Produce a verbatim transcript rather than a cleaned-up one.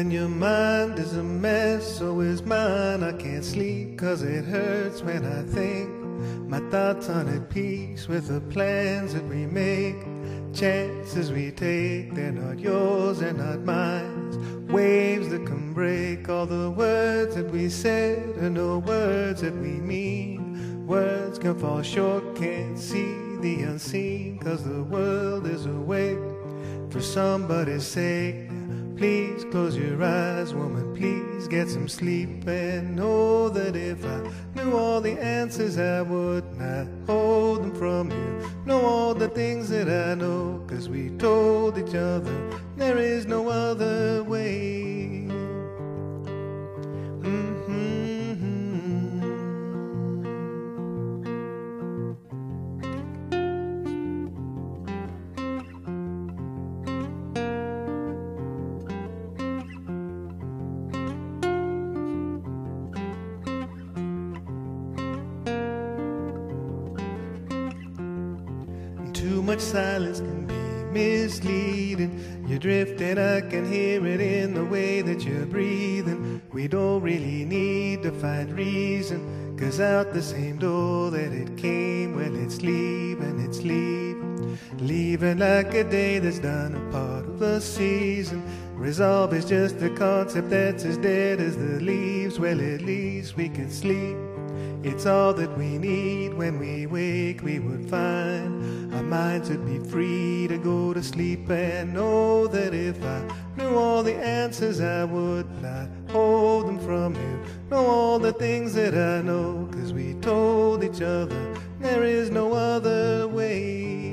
When your mind is a mess, so is mine. I can't sleep cause it hurts when I think. My thoughts aren't at peace with the plans that we make. Chances we take, they're not yours, they're not mine. Waves that can break all the words that we said, and no words that we mean. Words can fall short, can't see the unseen, cause the world is awake for somebody's sake. Please close your eyes, woman, please get some sleep, and know that if I knew all the answers I would not hold them from you. Know all the things that I know, cause we told each other there is no other way. Mm-hmm. Too much silence can be misleading. You're drifting, I can hear it in the way that you're breathing. We don't really need to find reason, cause out the same door that it came, well it's leaving, it's leaving. Leaving like a day that's done, a part of the season. Resolve is just a concept that's as dead as the leaves. Well, at least we can sleep. It's all that we need. When we wake we would find our minds would be free to go to sleep, and know that if I knew all the answers I would not hold them from you. Know all the things that I know, cause we told each other there is no other way.